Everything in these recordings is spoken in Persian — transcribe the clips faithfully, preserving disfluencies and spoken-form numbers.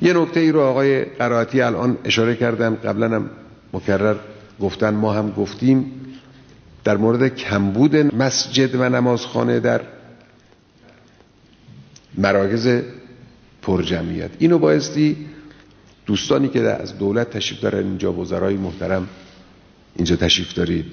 یه نکته ای رو آقای قرائتی الان اشاره کردن، قبلا هم مکرر گفتن، ما هم گفتیم، در مورد کمبود مسجد و نمازخانه در مراکز پرجمعیت. اینو بایستی دوستانی که از دولت تشریف دارن اینجا، وزرای محترم اینجا تشریف دارید،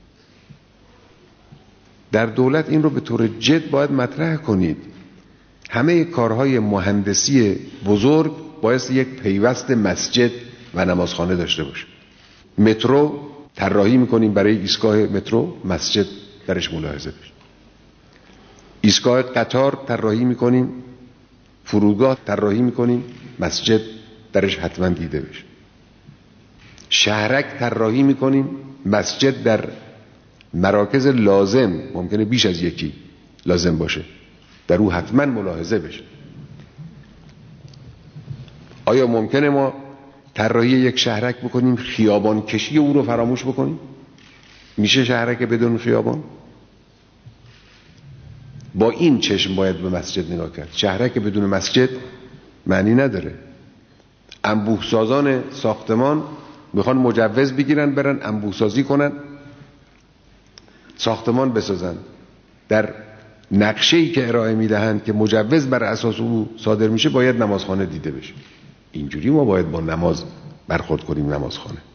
در دولت این رو به طور جد باید مطرح کنید. همه کارهای مهندسی بزرگ باید یک پیوست مسجد و نمازخانه داشته باشه. مترو طراحی میکنیم، برای ایستگاه مترو مسجد درش ملاحظه بشه. ایستگاه قطار طراحی میکنیم، فرودگاه طراحی میکنیم، مسجد درش حتما دیده بشه. شهرک طراحی میکنیم، مسجد در مراکز لازم، ممکنه بیش از یکی لازم باشه، در او حتما ملاحظه بشه. آیا ممکنه ما طراحی یک شهرک بکنیم، خیابان کشی او رو فراموش بکنیم؟ میشه شهرک بدون خیابان؟ با این چشم باید به مسجد نگاه کرد. شهرک بدون مسجد معنی نداره. انبوه سازان ساختمان میخوان مجوز بگیرن، برن انبوه سازی کنن، ساختمان بسازن، در نقشه‌ای که ارائه میدهند که مجوز بر اساس او صادر میشه باید نمازخانه دیده بشه. اینجوری ما باید با نماز برخورد کنیم. نمازخانه